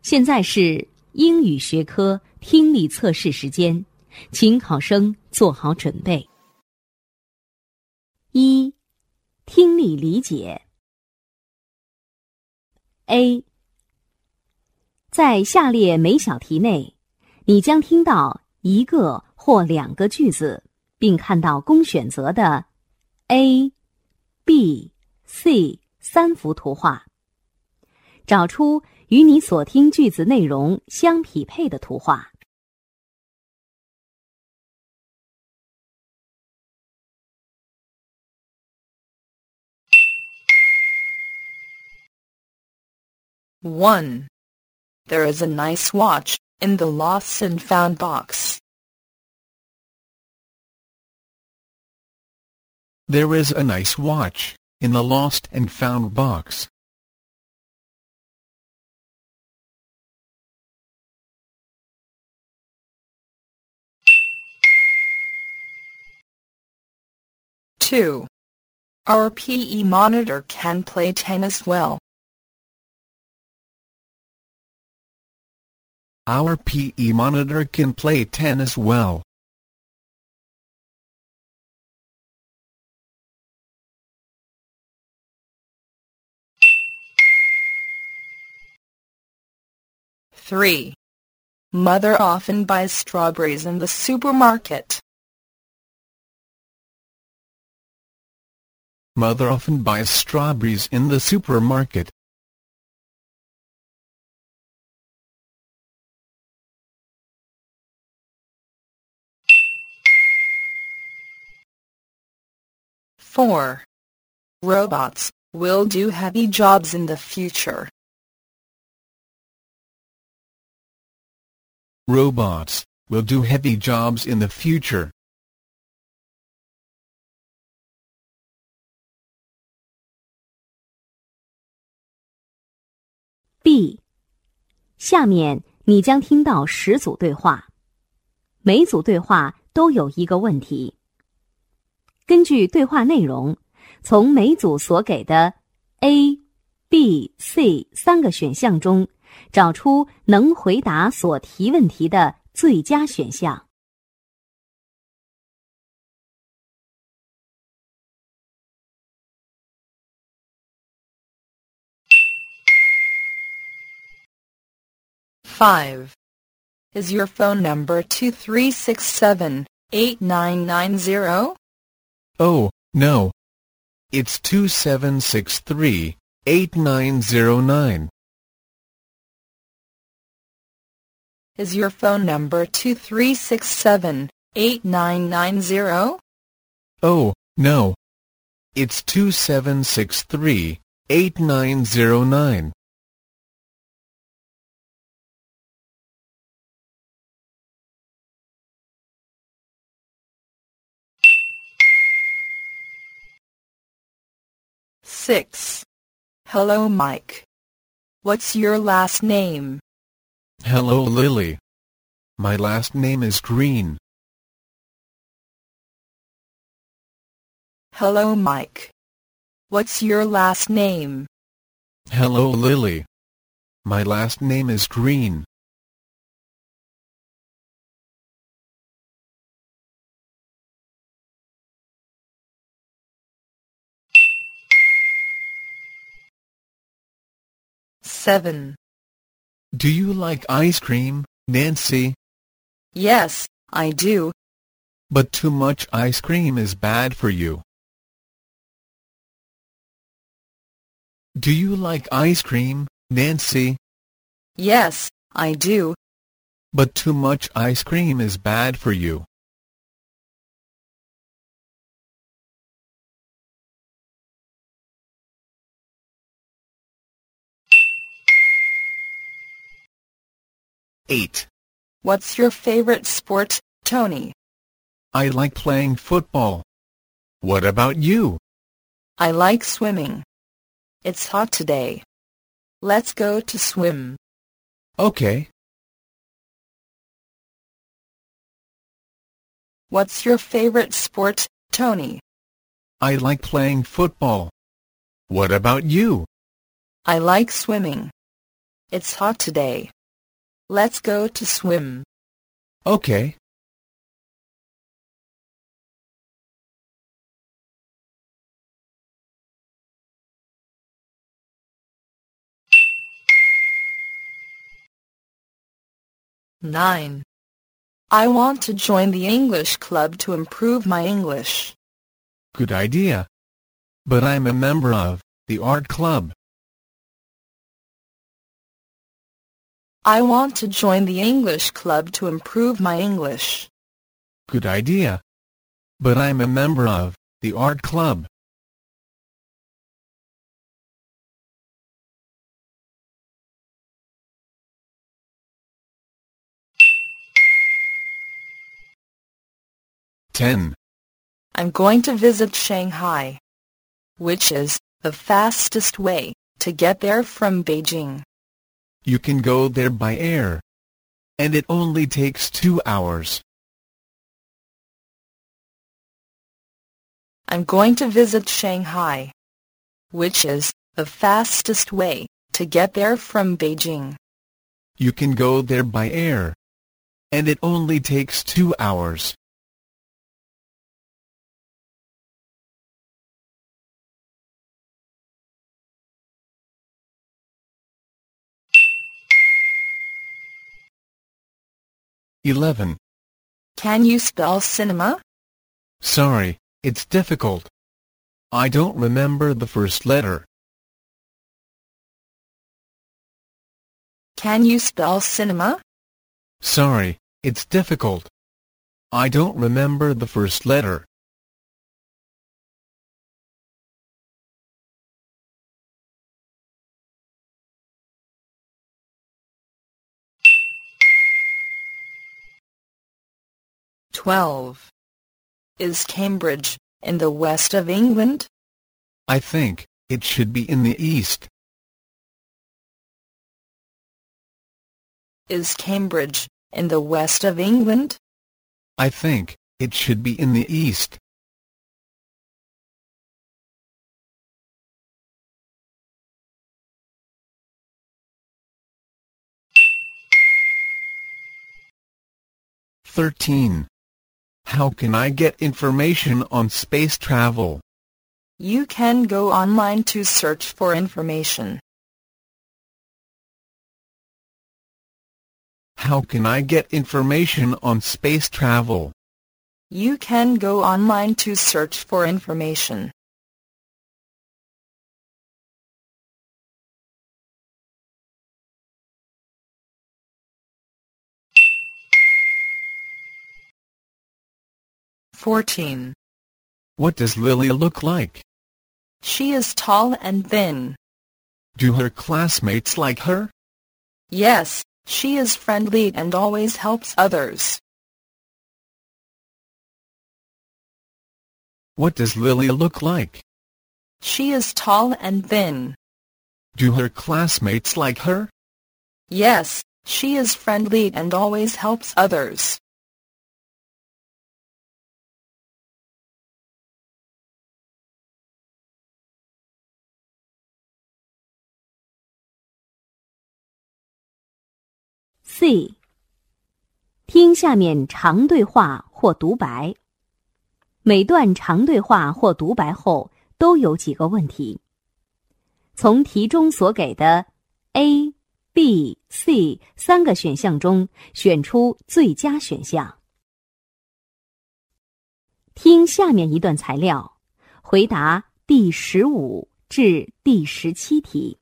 现在是英语学科听力测试时间，请考生做好准备。一、听力理解。A. 在下列每小题内，你将听到一个或两个句子，并看到供选择的 A、B、C 三幅图画。找出与你所听句子内容相匹配的图画。 1. There is a nice watch in the lost and found box. There is a nice watch in the lost and found box. 2. Our PE monitor can play tennis well. Our PE monitor can play tennis well. 3. Mother often buys strawberries in the supermarket. Mother often buys strawberries in the supermarket. 4. Robots will do heavy jobs in the future. Robots will do heavy jobs in the future. ，B. 下面你将听到10组对话，每组对话都有一个问题。根据对话内容，从每组所给的 A、B、C 三个选项中，找出能回答所提问题的最佳选项。 5. Is your phone number 2367-8990? Oh, no. It's 2763-8909. Is your phone number 2367-8990? Oh, no. It's 2763-8909. 6. Hello, Mike. What's your last name? Hello, Lily. My last name is Green. Hello, Mike. What's your last name? Hello, Lily. My last name is Green. 7. Do you like ice cream, Nancy? Yes, I do. But too much ice cream is bad for you. Do you like ice cream, Nancy? Yes, I do. But too much ice cream is bad for you. 8. What's your favorite sport, Tony? I like playing football. What about you? I like swimming. It's hot today. Let's go to swim. Okay. What's your favorite sport, Tony? I like playing football. What about you? I like swimming. It's hot today. Let's go to swim. Okay. Nine. I want to join the English club to improve my English. Good idea. But I'm a member of the art club. I want to join the English club to improve my English. Good idea. But I'm a member of the art club. Ten. I'm going to visit Shanghai. Which is the fastest way to get there from Beijing? You can go there by air. And it only takes 2 hours. I'm going to visit Shanghai. Which is the fastest way to get there from Beijing? You can go there by air. And it only takes 2 hours. (11) Can you spell cinema? Sorry, it's difficult. I don't remember the first letter. Can you spell cinema? Sorry, it's difficult. I don't remember the first letter. (12) Is Cambridge in the west of England? I think it should be in the east. Is Cambridge in the west of England? I think it should be in the east. (13) How can I get information on space travel? You can go online to search for information. How can I get information on space travel? You can go online to search for information. (14) What does Lily look like? She is tall and thin. Do her classmates like her? Yes, she is friendly and always helps others. What does Lily look like? She is tall and thin. Do her classmates like her? Yes, she is friendly and always helps others. C. 听下面长对话或独白。每段长对话或独白后都有几个问题。从题中所给的 A、B、C 3个选项中选出最佳选项。听下面一段材料，回答第15至第17题。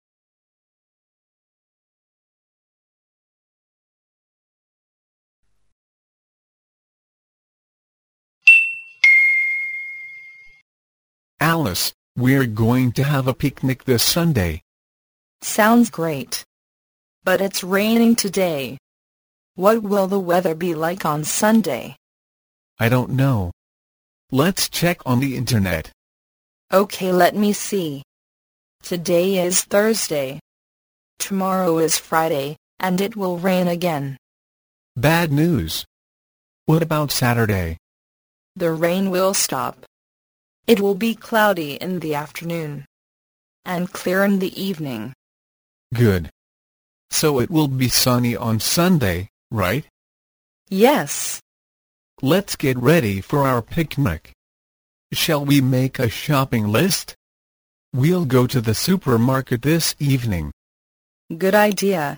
Alice, we're going to have a picnic this Sunday. Sounds great. But it's raining today. What will the weather be like on Sunday? I don't know. Let's check on the internet. Okay, let me see. Today is Thursday. Tomorrow is Friday, and it will rain again. Bad news. What about Saturday? The rain will stop. It will be cloudy in the afternoon and clear in the evening. Good. So it will be sunny on Sunday, right? Yes. Let's get ready for our picnic. Shall we make a shopping list? We'll go to the supermarket this evening. Good idea.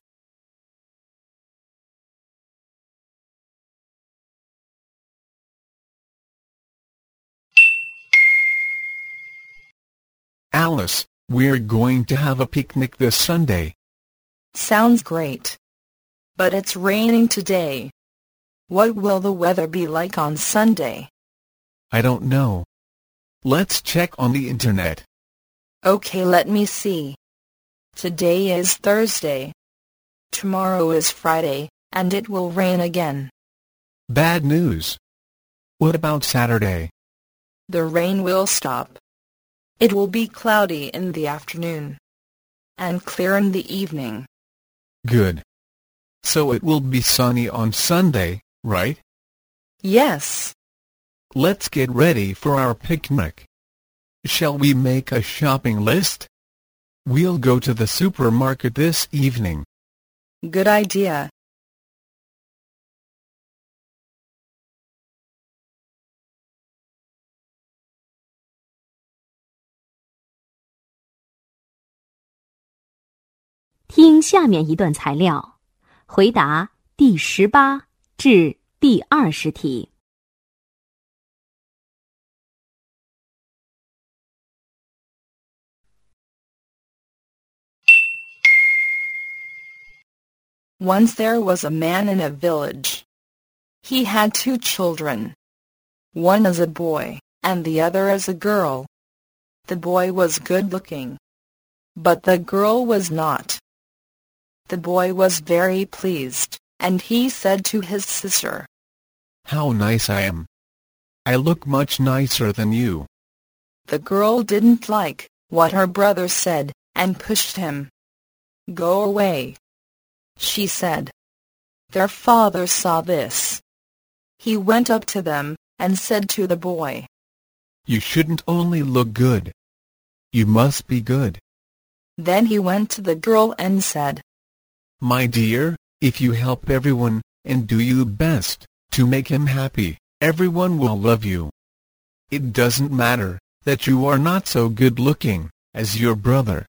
Alice, we're going to have a picnic this Sunday. Sounds great. But it's raining today. What will the weather be like on Sunday? I don't know. Let's check on the internet. Okay, let me see. Today is Thursday. Tomorrow is Friday, and it will rain again. Bad news. What about Saturday? The rain will stop. It will be cloudy in the afternoon and clear in the evening. Good. So it will be sunny on Sunday, right? Yes. Let's get ready for our picnic. Shall we make a shopping list? We'll go to the supermarket this evening. Good idea. 听下面一段材料，回答第18至第20题。 Once there was a man in a village. He had 2 children. One is a boy, and the other is a girl. The boy was good-looking, but the girl was not. The boy was very pleased, and he said to his sister, How nice I am. I look much nicer than you. The girl didn't like what her brother said, and pushed him. Go away, she said. Their father saw this. He went up to them, and said to the boy, You shouldn't only look good. You must be good. Then he went to the girl and said, My dear, if you help everyone, and do your best to make him happy, everyone will love you. It doesn't matter that you are not so good-looking as your brother.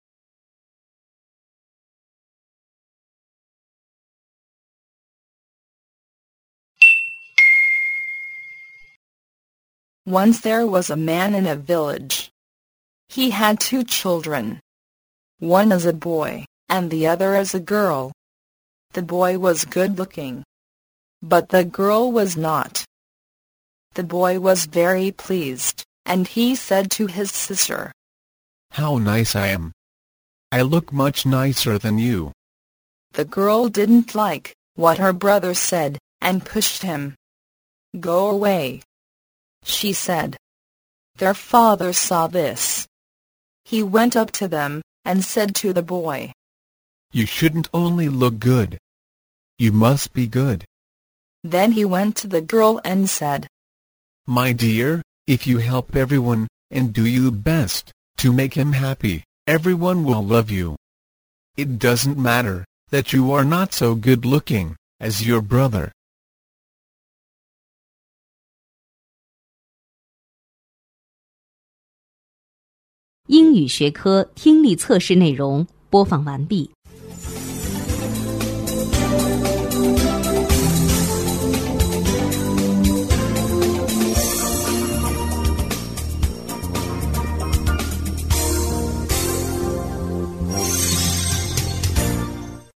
Once there was a man in a village. He had 2 children. One is a boy, and the other is a girl. The boy was good-looking, but the girl was not. The boy was very pleased, and he said to his sister, How nice I am. I look much nicer than you. The girl didn't like what her brother said, and pushed him. Go away, she said. Their father saw this. He went up to them, and said to the boy, You shouldn't only look good. You must be good. Then he went to the girl and said, My dear, if you help everyone, and do your best to make him happy, everyone will love you. It doesn't matter that you are not so good-looking as your brother. 英语学科听力测试内容播放完毕。